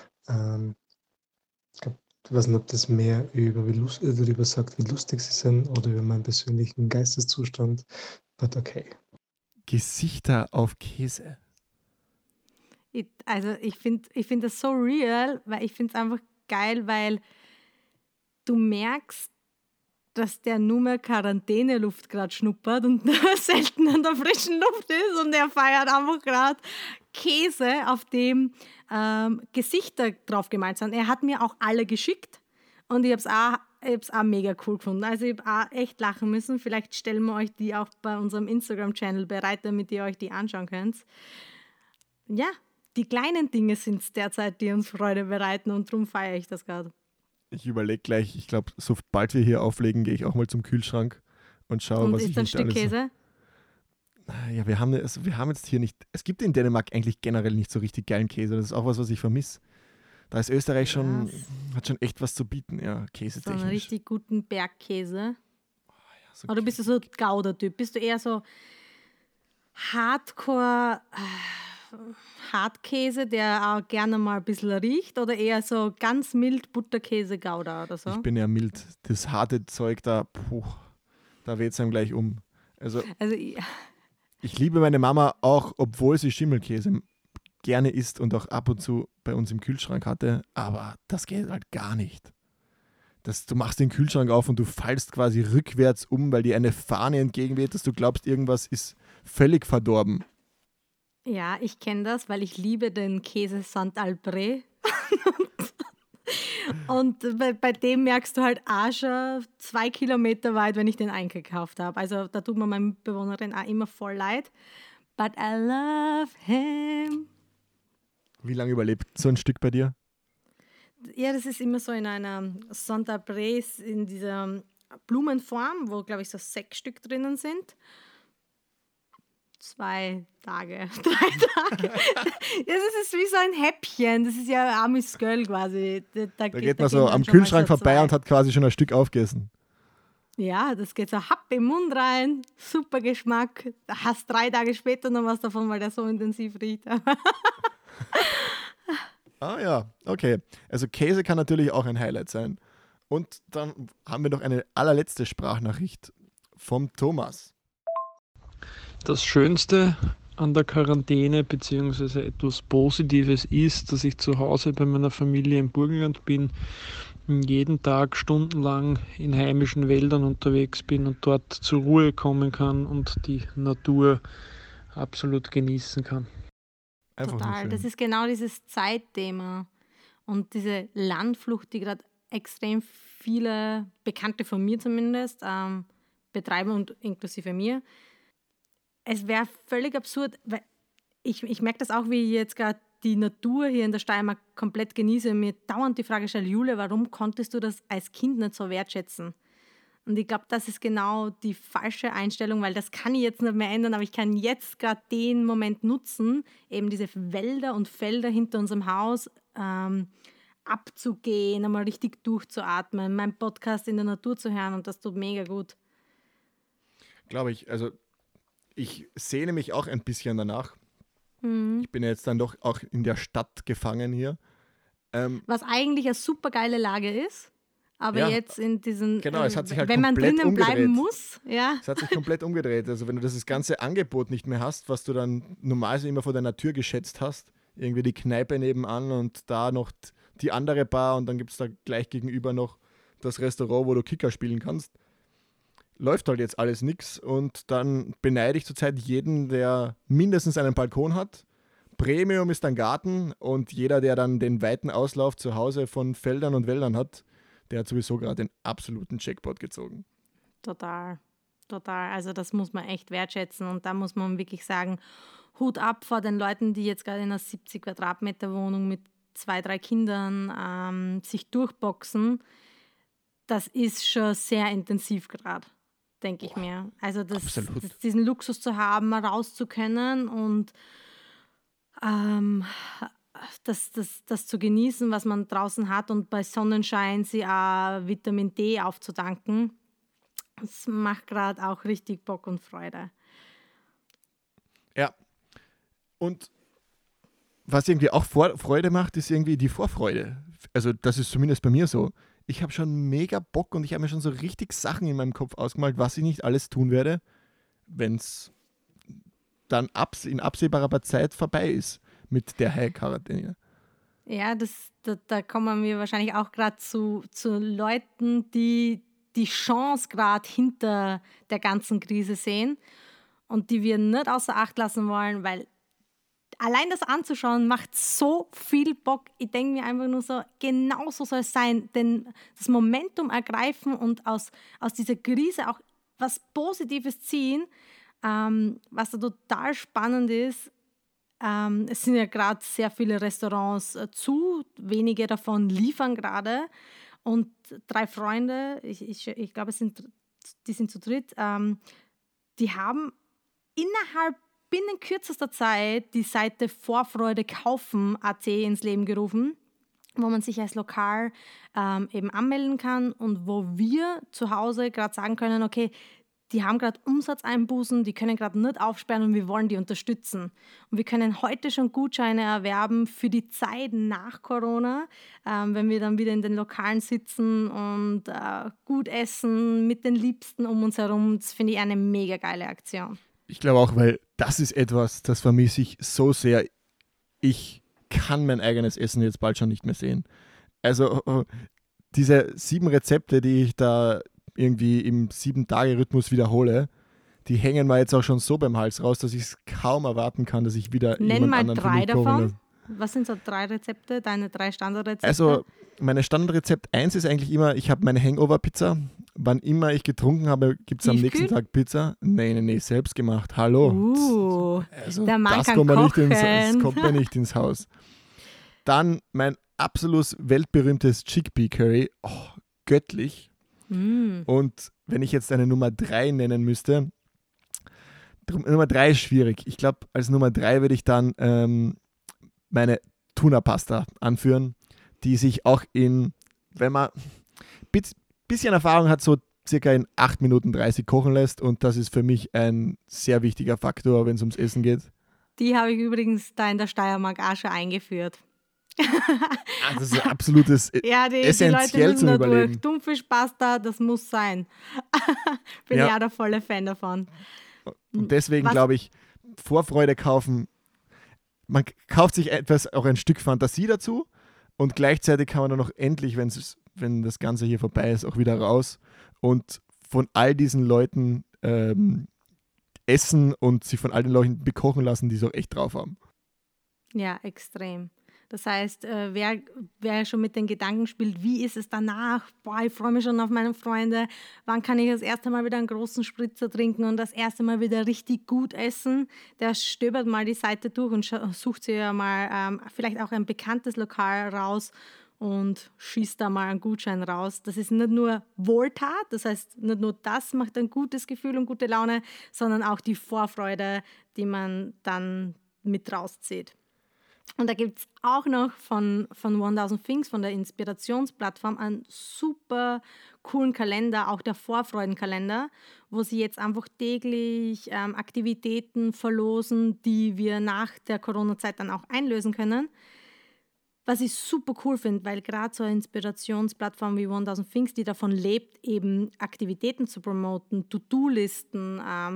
Ich weiß nicht, ob das mehr darüber sagt, wie lustig sie sind oder über meinen persönlichen Geisteszustand, but okay. Gesichter auf Käse. Ich find das so real, weil ich finde es einfach geil, weil du merkst, dass der nur mehr Quarantäneluft gerade schnuppert und selten an der frischen Luft ist und er feiert einfach gerade Käse, auf dem Gesichter drauf gemalt sind. Er hat mir auch alle geschickt und ich habe es auch mega cool gefunden. Also ich habe auch echt lachen müssen. Vielleicht stellen wir euch die auch bei unserem Instagram-Channel bereit, damit ihr euch die anschauen könnt. Ja, die kleinen Dinge sind es derzeit, die uns Freude bereiten und darum feiere ich das gerade. Ich überlege gleich, ich glaube, sobald wir hier auflegen, gehe ich auch mal zum Kühlschrank und schaue, Und was ich ist ein nicht Stück alles... Käse? Ja, wir haben jetzt hier nicht... Es gibt in Dänemark eigentlich generell nicht so richtig geilen Käse. Das ist auch was ich vermisse. Da ist Österreich hat schon echt was zu bieten, ja, So käsetechnisch. einen richtig guten Bergkäse. So Oder bist du so Gouda-Typ? Bist du eher so Hardcore Hartkäse, der auch gerne mal ein bisschen riecht? Oder eher so ganz mild Butterkäse Gouda oder so? Ich bin ja mild. Das harte Zeug da, da weht es einem gleich um. Also Also ich liebe meine Mama auch, obwohl sie Schimmelkäse gerne isst und auch ab und zu bei uns im Kühlschrank hatte, aber das geht halt gar nicht. Du machst den Kühlschrank auf und du fallst quasi rückwärts um, weil dir eine Fahne entgegenweht, dass du glaubst, irgendwas ist völlig verdorben. ja, ich kenne das, weil ich liebe den Käse Saint-Alpré. Und bei dem merkst du halt auch schon 2 Kilometer weit, wenn ich den eingekauft habe. Also da tut mir meine Mitbewohnerin auch immer voll leid. But I love him. Wie lange überlebt so ein Stück bei dir? Ja, das ist immer so in einer Saint-Alpré, in dieser Blumenform, wo, glaube ich, so 6 Stück drinnen sind. 2 Tage, 3 Tage. Das ist wie so ein Häppchen. Das ist ja Amüsgöl quasi. Da geht da man so gehen dann am schon mal Kühlschrank so vorbei 2. und hat quasi schon ein Stück aufgegessen. Ja, das geht so happ im Mund rein. Super Geschmack. Da hast 3 Tage später noch was davon, weil der so intensiv riecht. Ah ja, okay. Also Käse kann natürlich auch ein Highlight sein. Und dann haben wir noch eine allerletzte Sprachnachricht vom Thomas. Das Schönste an der Quarantäne beziehungsweise etwas Positives ist, dass ich zu Hause bei meiner Familie im Burgenland bin jeden Tag stundenlang in heimischen Wäldern unterwegs bin und dort zur Ruhe kommen kann und die Natur absolut genießen kann. Einfach nur Total. Das schön. ist genau dieses Zeitthema und diese Landflucht, die gerade extrem viele Bekannte von mir zumindest betreiben und inklusive mir. Es wäre völlig absurd, weil ich merke das auch, wie ich jetzt gerade die Natur hier in der Steiermark komplett genieße und mir dauernd die Frage stelle, Jule, warum konntest du das als Kind nicht so wertschätzen? Und ich glaube, das ist genau die falsche Einstellung, weil das kann ich jetzt nicht mehr ändern, aber ich kann jetzt gerade den Moment nutzen, eben diese Wälder und Felder hinter unserem Haus abzugehen, einmal richtig durchzuatmen, meinen Podcast in der Natur zu hören und das tut mega gut. Glaube ich. Also ich sehne mich auch ein bisschen danach. Mhm. Ich bin ja jetzt dann doch auch in der Stadt gefangen hier. Was eigentlich eine super geile Lage ist, aber Ja, jetzt in diesen, genau, es hat sich halt wenn man komplett drinnen bleiben umgedreht. muss, ja, Es hat sich komplett umgedreht. Also wenn du das ganze Angebot nicht mehr hast, was du dann normalerweise immer vor deiner Tür geschätzt hast, irgendwie die Kneipe nebenan und da noch die andere Bar und dann gibt es da gleich gegenüber noch das Restaurant, wo du Kicker spielen kannst, läuft halt jetzt alles nix und dann beneide ich zurzeit jeden, der mindestens einen Balkon hat. Premium ist ein Garten und jeder, der dann den weiten Auslauf zu Hause von Feldern und Wäldern hat, der hat sowieso gerade den absoluten Jackpot gezogen. total, total. Also das muss man echt wertschätzen und da muss man wirklich sagen, Hut ab vor den Leuten, die jetzt gerade in einer 70 Quadratmeter Wohnung mit 2, 3 Kindern sich durchboxen. Das ist schon sehr intensiv gerade, denke ich mir. Also Absolut. diesen Luxus zu haben, mal raus zu können und das zu genießen, was man draußen hat und bei Sonnenschein sich auch Vitamin D aufzudanken, das macht gerade auch richtig Bock und Freude. Ja. Und was irgendwie auch Freude macht, ist irgendwie die Vorfreude. Also das ist zumindest bei mir so. Ich habe schon mega Bock und ich habe mir schon so richtig Sachen in meinem Kopf ausgemalt, was ich nicht alles tun werde, wenn es dann in absehbarer Zeit vorbei ist mit der High-Quarantäne. Ja, da kommen wir wahrscheinlich auch gerade zu Leuten, die die Chance gerade hinter der ganzen Krise sehen und die wir nicht außer Acht lassen wollen, weil allein das anzuschauen macht so viel Bock. Ich denke mir einfach nur so, genau so soll es sein. Denn das Momentum ergreifen und aus dieser Krise auch was Positives ziehen, was da total spannend ist. Es sind ja gerade sehr viele Restaurants zu, wenige davon liefern gerade. Und 3 Freunde, ich glaube, die sind zu dritt, die haben innerhalb binnen kürzester Zeit die Seite Vorfreude kaufen.at ins Leben gerufen, wo man sich als Lokal eben anmelden kann und wo wir zu Hause gerade sagen können, okay, die haben gerade Umsatzeinbußen, die können gerade nicht aufsperren und wir wollen die unterstützen. Und wir können heute schon Gutscheine erwerben für die Zeit nach Corona, wenn wir dann wieder in den Lokalen sitzen und gut essen mit den Liebsten um uns herum. Das finde ich eine mega geile Aktion. Ich glaube auch, weil das ist etwas, das vermisse ich so sehr. Ich kann mein eigenes Essen jetzt bald schon nicht mehr sehen. Also diese 7 Rezepte, die ich da irgendwie im 7-Tage-Rhythmus wiederhole, die hängen mir jetzt auch schon so beim Hals raus, dass ich es kaum erwarten kann, dass ich wieder Nenn jemand mal anderen 3 kochen davon. lasse. Was sind so 3 Rezepte, deine 3 Standardrezepte? Also meine Standardrezept 1 ist eigentlich immer, ich habe meine Hangover-Pizza. Wann immer ich getrunken habe, gibt es am nächsten Tag Pizza. Nee, selbst gemacht. Hallo. Also, der Mann das kann kommt mir kochen. das kommt mir nicht ins Haus. Dann mein absolut weltberühmtes Chickpea Curry. Oh, göttlich. Und wenn ich jetzt eine Nummer 3 nennen müsste, Nummer 3 ist schwierig. Ich glaube, als Nummer 3 würde ich dann meine Tuna-Pasta anführen, die sich auch wenn man ein bisschen Erfahrung hat, so circa in 8 Minuten 30 kochen lässt. Und das ist für mich ein sehr wichtiger Faktor, wenn es ums Essen geht. Die habe ich übrigens da in der Steiermark auch schon eingeführt. Das ist ein absolutes Essentiell zum Überleben. Thunfischpasta, das muss sein. Bin ich auch der volle Fan davon. Und deswegen glaube ich, Vorfreude kaufen, man kauft sich etwas, auch ein Stück Fantasie dazu und gleichzeitig kann man dann noch endlich, wenn es wenn das Ganze hier vorbei ist, auch wieder raus und von all diesen Leuten essen und sich von all den Leuten bekochen lassen, die es auch echt drauf haben. Ja, extrem. Das heißt, wer schon mit den Gedanken spielt, wie ist es danach? Boah, ich freue mich schon auf meine Freunde. Wann kann ich das erste Mal wieder einen großen Spritzer trinken und das erste Mal wieder richtig gut essen? Der stöbert mal die Seite durch und sucht sich ja mal vielleicht auch ein bekanntes Lokal raus und schießt da mal einen Gutschein raus. Das ist nicht nur Wohltat, das heißt, nicht nur das macht ein gutes Gefühl und gute Laune, sondern auch die Vorfreude, die man dann mit rauszieht. Und da gibt es auch noch von 1000 Things, von der Inspirationsplattform, einen super coolen Kalender, auch der Vorfreudenkalender, wo sie jetzt einfach täglich Aktivitäten verlosen, die wir nach der Corona-Zeit dann auch einlösen können. Was ich super cool finde, weil gerade so eine Inspirationsplattform wie 1000 Things, die davon lebt, eben Aktivitäten zu promoten, To-Do-Listen,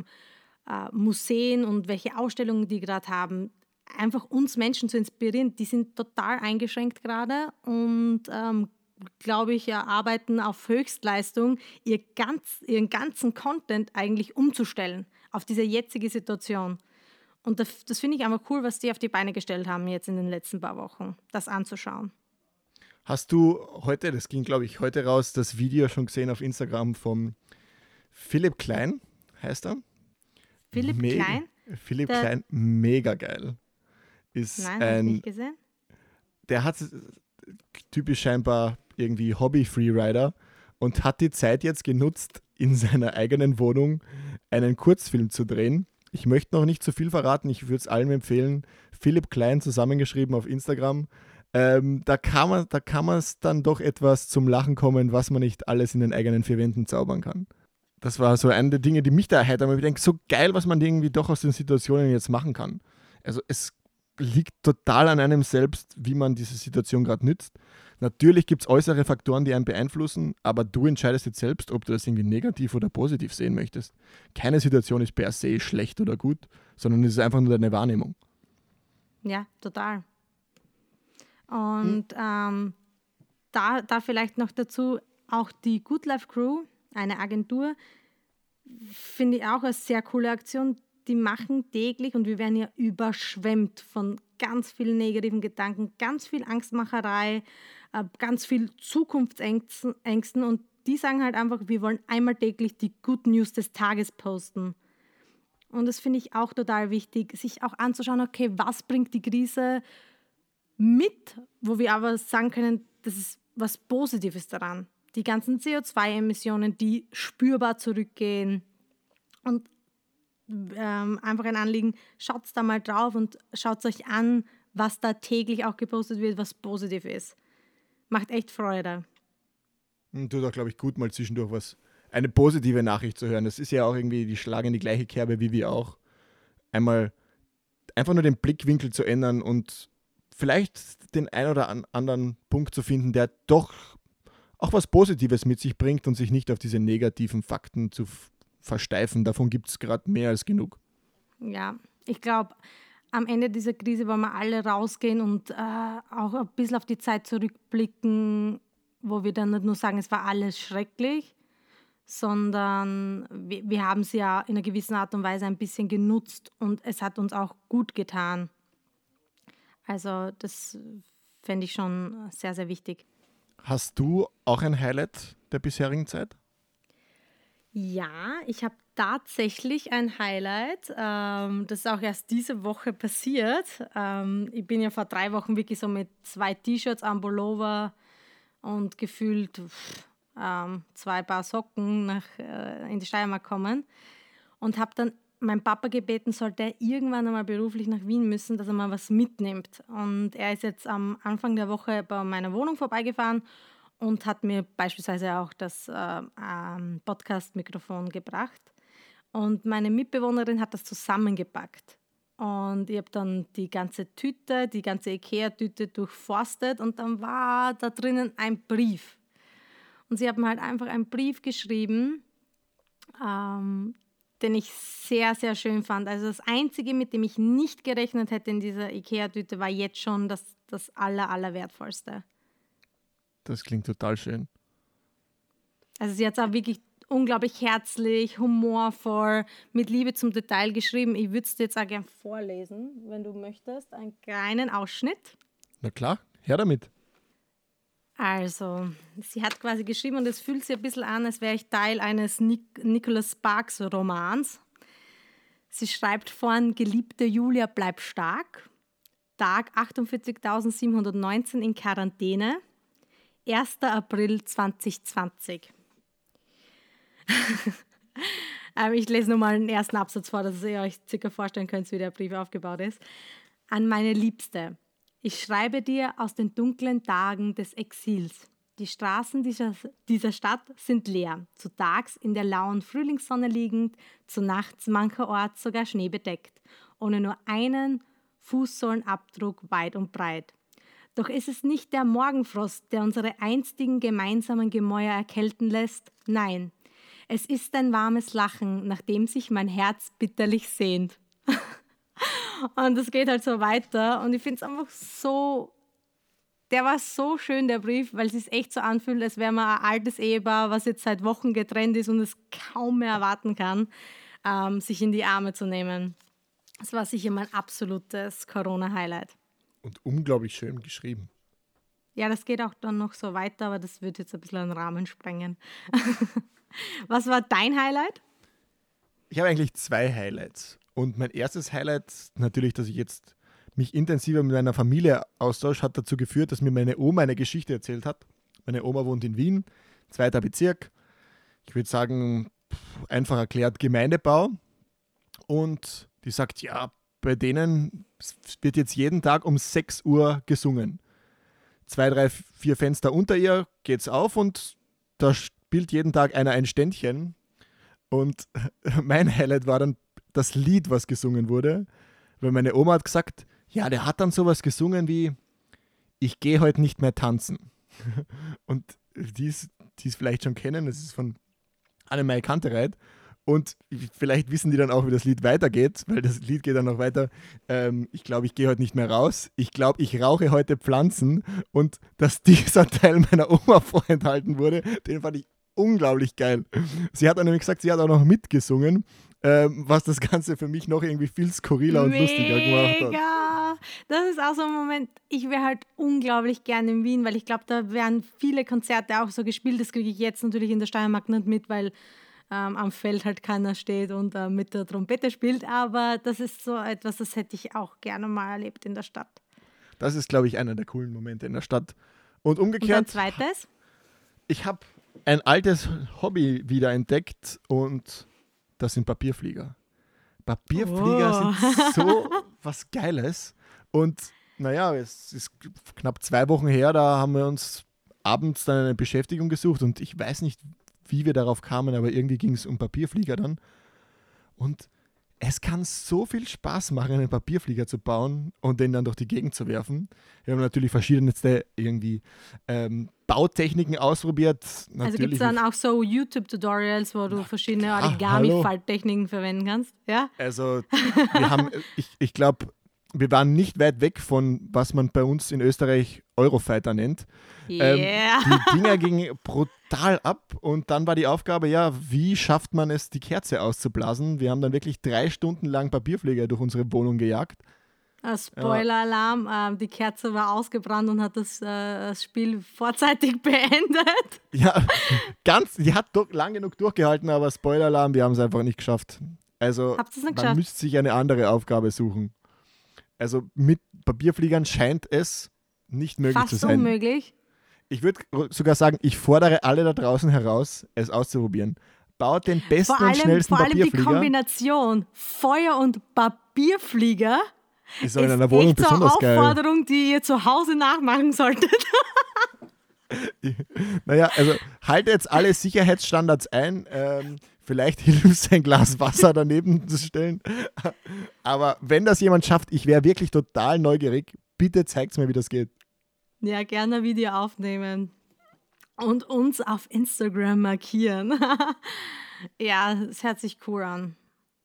Museen und welche Ausstellungen die gerade haben, einfach uns Menschen zu inspirieren, die sind total eingeschränkt gerade und glaube ich, arbeiten auf Höchstleistung, ihren ganzen Content eigentlich umzustellen auf diese jetzige Situation. Und das finde ich einfach cool, was die auf die Beine gestellt haben jetzt in den letzten paar Wochen, das anzuschauen. Hast du heute, das ging glaube ich heute raus, das Video schon gesehen auf Instagram vom Philipp Klein, heißt er? Philipp Klein? Philipp Klein, mega geil. Nein, habe ich nicht gesehen. Der hat typisch scheinbar irgendwie Hobby-Freerider und hat die Zeit jetzt genutzt, in seiner eigenen Wohnung einen Kurzfilm zu drehen. Ich möchte noch nicht zu viel verraten, ich würde es allen empfehlen. Philipp Klein zusammengeschrieben auf Instagram. Da kann man es dann doch etwas zum Lachen kommen, was man nicht alles in den eigenen vier Wänden zaubern kann. Das war so eine der Dinge, die mich da erheitert haben. Ich denke, so geil, was man irgendwie doch aus den Situationen jetzt machen kann. Also es liegt total an einem selbst, wie man diese Situation gerade nützt. Natürlich gibt es äußere Faktoren, die einen beeinflussen, aber du entscheidest jetzt selbst, ob du das irgendwie negativ oder positiv sehen möchtest. Keine Situation ist per se schlecht oder gut, sondern es ist einfach nur deine Wahrnehmung. Ja, total. Und da vielleicht noch dazu, auch die Good Life Crew, eine Agentur, finde ich auch eine sehr coole Aktion. Die machen täglich und wir werden ja überschwemmt von ganz vielen negativen Gedanken, ganz viel Angstmacherei, ganz viel Zukunftsängsten und die sagen halt einfach, wir wollen einmal täglich die Good News des Tages posten. Und das finde ich auch total wichtig, sich auch anzuschauen, okay, was bringt die Krise mit, wo wir aber sagen können, das ist was Positives daran. Die ganzen CO2-Emissionen, die spürbar zurückgehen und einfach ein Anliegen, schaut da mal drauf und schaut euch an, was da täglich auch gepostet wird, was positiv ist. Macht echt Freude. Tut auch, glaube ich, gut, mal zwischendurch eine positive Nachricht zu hören. Das ist ja auch irgendwie, die schlagen in die gleiche Kerbe wie wir auch. Einmal einfach nur den Blickwinkel zu ändern und vielleicht den ein oder anderen Punkt zu finden, der doch auch was Positives mit sich bringt und sich nicht auf diese negativen Fakten zu versteifen. Davon gibt es gerade mehr als genug. Ja, ich glaube, am Ende dieser Krise wollen wir alle rausgehen und auch ein bisschen auf die Zeit zurückblicken, wo wir dann nicht nur sagen, es war alles schrecklich, sondern wir haben es ja in einer gewissen Art und Weise ein bisschen genutzt und es hat uns auch gut getan. Also das fände ich schon sehr, sehr wichtig. Hast du auch ein Highlight der bisherigen Zeit? Ja, ich habe tatsächlich ein Highlight. Das ist auch erst diese Woche passiert. Ich bin ja vor 3 Wochen wirklich so mit 2 T-Shirts am Pullover und gefühlt 2 Paar Socken in die Steiermark kommen und habe dann meinen Papa gebeten, sollte er irgendwann einmal beruflich nach Wien müssen, dass er mal was mitnimmt. Und er ist jetzt am Anfang der Woche bei meiner Wohnung vorbeigefahren und hat mir beispielsweise auch das Podcast-Mikrofon gebracht. Und meine Mitbewohnerin hat das zusammengepackt. Und ich habe dann die ganze Tüte, die ganze Ikea-Tüte durchforstet und dann war da drinnen ein Brief. Und sie hat mir halt einfach einen Brief geschrieben, den ich sehr, sehr schön fand. Also das Einzige, mit dem ich nicht gerechnet hätte in dieser Ikea-Tüte, war jetzt schon das Allerwertvollste. Das klingt total schön. Also sie hat es auch wirklich unglaublich herzlich, humorvoll, mit Liebe zum Detail geschrieben. Ich würde es dir jetzt auch gerne vorlesen, wenn du möchtest. Einen kleinen Ausschnitt. Na klar, her damit. Also, sie hat quasi geschrieben und es fühlt sich ein bisschen an, als wäre ich Teil eines Nicholas Sparks Romans. Sie schreibt vorn, geliebte Julia, bleib stark. Tag 48.719 in Quarantäne. 1. April 2020. Ich lese nur mal den ersten Absatz vor, dass ihr euch circa vorstellen könnt, wie der Brief aufgebaut ist. An meine Liebste. Ich schreibe dir aus den dunklen Tagen des Exils. Die Straßen dieser Stadt sind leer, zu tags in der lauen Frühlingssonne liegend, zu nachts mancherorts sogar schneebedeckt, ohne nur einen Fußsohlenabdruck weit und breit. Doch ist es nicht der Morgenfrost, der unsere einstigen gemeinsamen Gemäuer erkälten lässt, nein, es ist ein warmes Lachen, nach dem sich mein Herz bitterlich sehnt. Und es geht halt so weiter und ich finde es einfach so, der war so schön, der Brief, weil es sich echt so anfühlt, als wäre man ein altes Ehepaar, was jetzt seit Wochen getrennt ist und es kaum mehr erwarten kann, sich in die Arme zu nehmen. Das war sicher mein absolutes Corona-Highlight. Und unglaublich schön geschrieben. Ja, das geht auch dann noch so weiter, aber das wird jetzt ein bisschen den Rahmen sprengen. Was war dein Highlight? Ich habe eigentlich 2 Highlights. Und mein erstes Highlight, natürlich, dass ich jetzt mich intensiver mit meiner Familie austausche, hat dazu geführt, dass mir meine Oma eine Geschichte erzählt hat. Meine Oma wohnt in Wien, 2. Bezirk. Ich würde sagen, einfach erklärt Gemeindebau. Und die sagt, ja, bei denen wird jetzt jeden Tag um 6 Uhr gesungen. 2, 3, 4 Fenster unter ihr geht's auf und da spielt jeden Tag einer ein Ständchen. Und mein Highlight war dann das Lied, was gesungen wurde. Weil meine Oma hat gesagt, ja, der hat dann sowas gesungen wie Ich gehe heute nicht mehr tanzen. Und die es vielleicht schon kennen, das ist von Annemai Kantereit. Und vielleicht wissen die dann auch, wie das Lied weitergeht, weil das Lied geht dann noch weiter. Ich glaube, ich gehe heute nicht mehr raus. Ich glaube, ich rauche heute Pflanzen. Und dass dieser Teil meiner Oma vorenthalten wurde, den fand ich unglaublich geil. Sie hat dann nämlich gesagt, sie hat auch noch mitgesungen, was das Ganze für mich noch irgendwie viel skurriler und lustiger gemacht hat. Mega! Das ist auch so ein Moment, ich wäre halt unglaublich gerne in Wien, weil ich glaube, da werden viele Konzerte auch so gespielt. Das kriege ich jetzt natürlich in der Steiermark nicht mit, weil am Feld halt keiner steht und mit der Trompete spielt. Aber das ist so etwas, das hätte ich auch gerne mal erlebt in der Stadt. Das ist, glaube ich, einer der coolen Momente in der Stadt. Und Und umgekehrt, ein zweites? ich habe ein altes Hobby wieder entdeckt und das sind Papierflieger. Papierflieger sind so was Geiles. Und naja, es ist knapp 2 Wochen her, da haben wir uns abends dann eine Beschäftigung gesucht und ich weiß nicht, wie wir darauf kamen, aber irgendwie ging es um Papierflieger dann. Und es kann so viel Spaß machen, einen Papierflieger zu bauen und den dann durch die Gegend zu werfen. Wir haben natürlich verschiedenste irgendwie Bautechniken ausprobiert. Also Natürlich gibt es dann auch so YouTube-Tutorials, wo du verschiedene klar, Origami-Falttechniken verwenden kannst? Ja? Also wir haben, ich glaube, wir waren nicht weit weg von, was man bei uns in Österreich Eurofighter nennt. Yeah. Die Dinger gingen brutal ab und dann war die Aufgabe, ja, wie schafft man es, die Kerze auszublasen? Wir haben dann wirklich 3 Stunden lang Papierflieger durch unsere Wohnung gejagt. Spoiler-Alarm, die Kerze war ausgebrannt und hat das Spiel vorzeitig beendet. Ja, die hat lang genug durchgehalten, aber Spoiler-Alarm, wir haben es einfach nicht geschafft. Also Habt ihr es nicht man geschafft? müsste sich eine andere Aufgabe suchen. Also mit Papierfliegern scheint es nicht möglich Fast zu sein. unmöglich. Ich würde sogar sagen, ich fordere alle da draußen heraus, es auszuprobieren. Baut den besten und schnellsten vor allem die Papierflieger. Kombination Feuer und Papierflieger Ist in einer Wohnung echt so eine besonders geil. Aufforderung, die ihr zu Hause nachmachen solltet. Naja, also halte jetzt alle Sicherheitsstandards ein. Vielleicht hilft es, ein Glas Wasser daneben zu stellen. Aber wenn das jemand schafft, ich wäre wirklich total neugierig. Bitte zeigt mir, wie das geht. Ja, gerne ein Video aufnehmen und uns auf Instagram markieren. Ja, es hört sich cool an.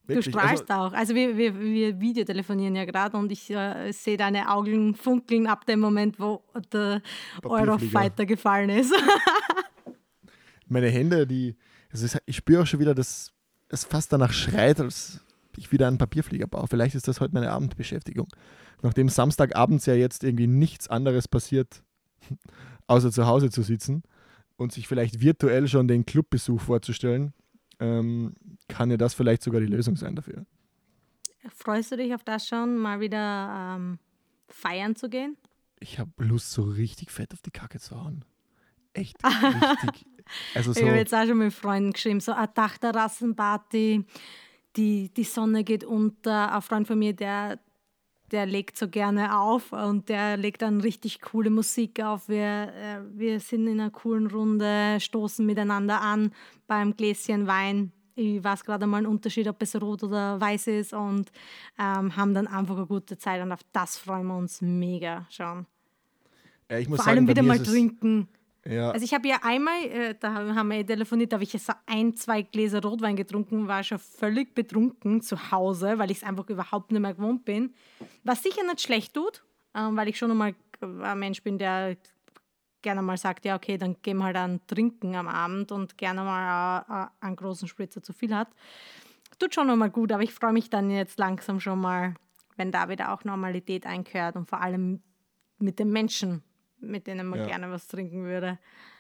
Wirklich. Du strahlst auch. Also wir Videotelefonieren ja gerade und ich sehe deine Augen funkeln ab dem Moment, wo der Eurofighter gefallen ist. Meine Hände, ich spüre auch schon wieder, dass es fast danach schreit, als ich wieder einen Papierflieger baue. Vielleicht ist das heute meine Abendbeschäftigung. Nachdem Samstagabends ja jetzt irgendwie nichts anderes passiert, außer zu Hause zu sitzen und sich vielleicht virtuell schon den Clubbesuch vorzustellen, kann ja das vielleicht sogar die Lösung sein dafür. Freust du dich auf das schon, mal wieder feiern zu gehen? Ich habe Lust, so richtig fett auf die Kacke zu hauen. Echt richtig. Also so, ich habe jetzt auch schon mit Freunden geschrieben, so eine Dachterrassenparty, die Sonne geht unter. Ein Freund von mir, der legt so gerne auf und der legt dann richtig coole Musik auf. Wir sind in einer coolen Runde, stoßen miteinander an beim Gläschen Wein. Ich weiß gerade mal einen Unterschied, ob es rot oder weiß ist und haben dann einfach eine gute Zeit und auf das freuen wir uns mega schon. ja, ich muss Vor sagen, allem bei wieder mir mal ist es- trinken. Ja, Also ich habe ja einmal, da haben wir telefoniert, da habe ich jetzt so 2 Gläser Rotwein getrunken, war schon völlig betrunken zu Hause, weil ich es einfach überhaupt nicht mehr gewohnt bin. Was sicher nicht schlecht tut, weil ich schon einmal ein Mensch bin, der gerne mal sagt, ja okay, dann gehen wir halt an Trinken am Abend und gerne mal einen großen Spritzer zu viel hat. Tut schon nochmal gut, aber ich freue mich dann jetzt langsam schon mal, wenn da wieder auch Normalität einkehrt und vor allem mit den Menschen, mit denen man Ja. gerne was trinken würde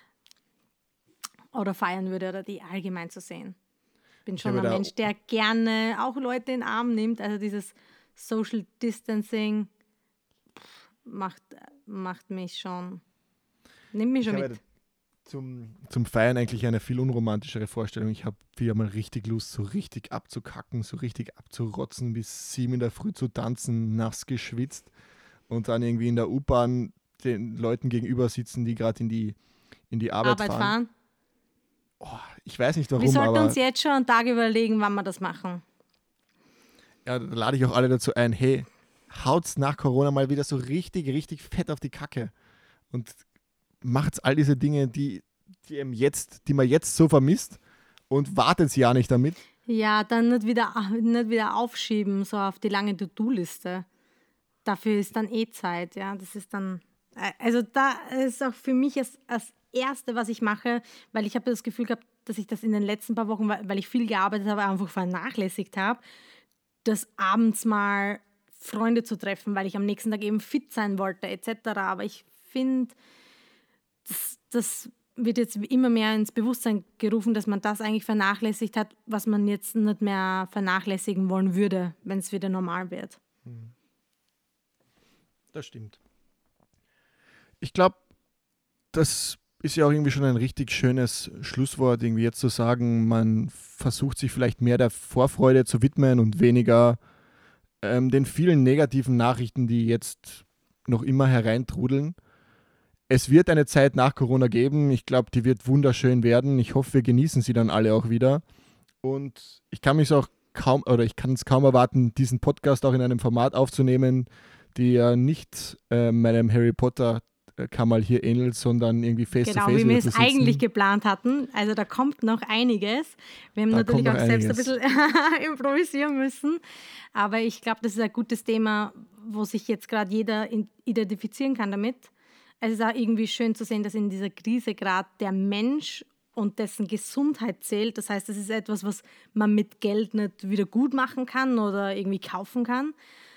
oder feiern würde oder die allgemein zu sehen. Bin schon habe ein da- Mensch, der gerne auch Leute in den Arm nimmt. Also dieses Social Distancing macht mich schon, nimmt mich ich schon habe mit. zum Feiern eigentlich eine viel unromantischere Vorstellung. Ich habe wieder mal richtig Lust, so richtig abzukacken, so richtig abzurotzen, bis 7 in der Früh zu tanzen, nass geschwitzt und dann irgendwie in der U-Bahn den Leuten gegenüber sitzen, die gerade in die Arbeit fahren. Ich weiß nicht Wir warum, sollten aber uns jetzt schon einen Tag überlegen, wann wir das machen. ja, da lade ich auch alle dazu ein, hey, haut's nach Corona mal wieder so richtig, richtig fett auf die Kacke und macht's all diese Dinge, die man jetzt so vermisst und wartet ja nicht damit. Ja, dann nicht wieder aufschieben, so auf die lange To-Do-Liste. Dafür ist dann Zeit, ja. Das ist dann, also da ist auch für mich das Erste, was ich mache, weil ich habe das Gefühl gehabt, dass ich das in den letzten paar Wochen, weil ich viel gearbeitet habe, einfach vernachlässigt habe, das abends mal Freunde zu treffen, weil ich am nächsten Tag eben fit sein wollte, etc. Aber ich finde, das wird jetzt immer mehr ins Bewusstsein gerufen, dass man das eigentlich vernachlässigt hat, was man jetzt nicht mehr vernachlässigen wollen würde, wenn es wieder normal wird. Das stimmt. Ich glaube, das ist ja auch irgendwie schon ein richtig schönes Schlusswort, irgendwie jetzt zu sagen, man versucht sich vielleicht mehr der Vorfreude zu widmen und weniger den vielen negativen Nachrichten, die jetzt noch immer hereintrudeln. Es wird eine Zeit nach Corona geben. Ich glaube, die wird wunderschön werden. Ich hoffe, wir genießen sie dann alle auch wieder. Und ich kann es kaum erwarten, diesen Podcast auch in einem Format aufzunehmen, die ja nicht meinem Harry Potter Kammerl hier ähnelt, sondern irgendwie face-to-face Genau, wie wir wieder zu es sitzen. eigentlich geplant hatten. Also da kommt noch einiges. Wir haben Da natürlich kommt auch noch selbst einiges. ein bisschen improvisieren müssen. Aber ich glaube, das ist ein gutes Thema, wo sich jetzt gerade jeder identifizieren kann damit. Es ist auch irgendwie schön zu sehen, dass in dieser Krise gerade der Mensch und dessen Gesundheit zählt. Das heißt, das ist etwas, was man mit Geld nicht wieder gut machen kann oder irgendwie kaufen kann.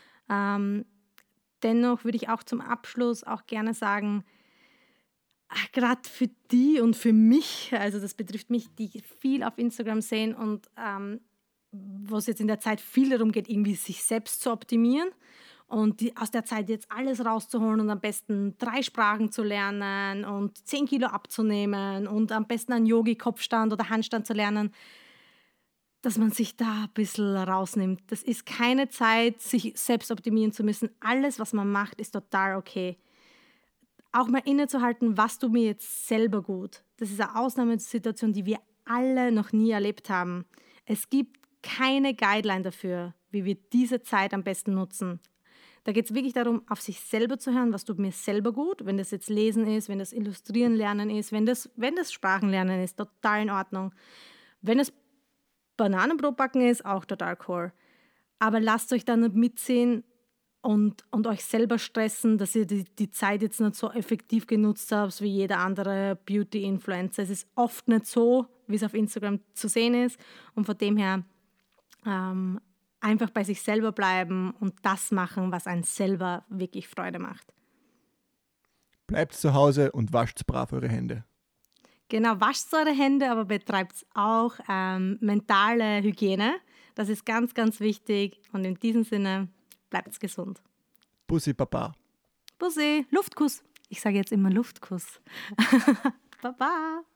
Dennoch würde ich auch zum Abschluss auch gerne sagen, gerade für die und für mich, also das betrifft mich, die viel auf Instagram sehen und wo es jetzt in der Zeit viel darum geht, irgendwie sich selbst zu optimieren und aus der Zeit jetzt alles rauszuholen und am besten 3 Sprachen zu lernen und 10 Kilo abzunehmen und am besten einen Yogi-Kopfstand oder Handstand zu lernen, dass man sich da ein bisschen rausnimmt. Das ist keine Zeit, sich selbst optimieren zu müssen. Alles, was man macht, ist total okay. Auch mal innezuhalten, was tut mir jetzt selber gut. Das ist eine Ausnahmesituation, die wir alle noch nie erlebt haben. Es gibt keine Guideline dafür, wie wir diese Zeit am besten nutzen. Da geht es wirklich darum, auf sich selber zu hören, was tut mir selber gut. Wenn das jetzt Lesen ist, wenn das Illustrieren lernen ist, wenn das Sprachenlernen ist, total in Ordnung. Wenn es Bananenbrot backen ist auch total cool. Aber lasst euch da nicht mitziehen und euch selber stressen, dass ihr die Zeit jetzt nicht so effektiv genutzt habt wie jeder andere Beauty-Influencer. Es ist oft nicht so, wie es auf Instagram zu sehen ist. Und von dem her einfach bei sich selber bleiben und das machen, was einen selber wirklich Freude macht. Bleibt zu Hause und wascht brav eure Hände. Genau, wascht eure Hände, aber betreibt auch mentale Hygiene. Das ist ganz, ganz wichtig. Und in diesem Sinne, bleibt gesund. Bussi Papa. Bussi, Luftkuss. Ich sage jetzt immer Luftkuss. Baba.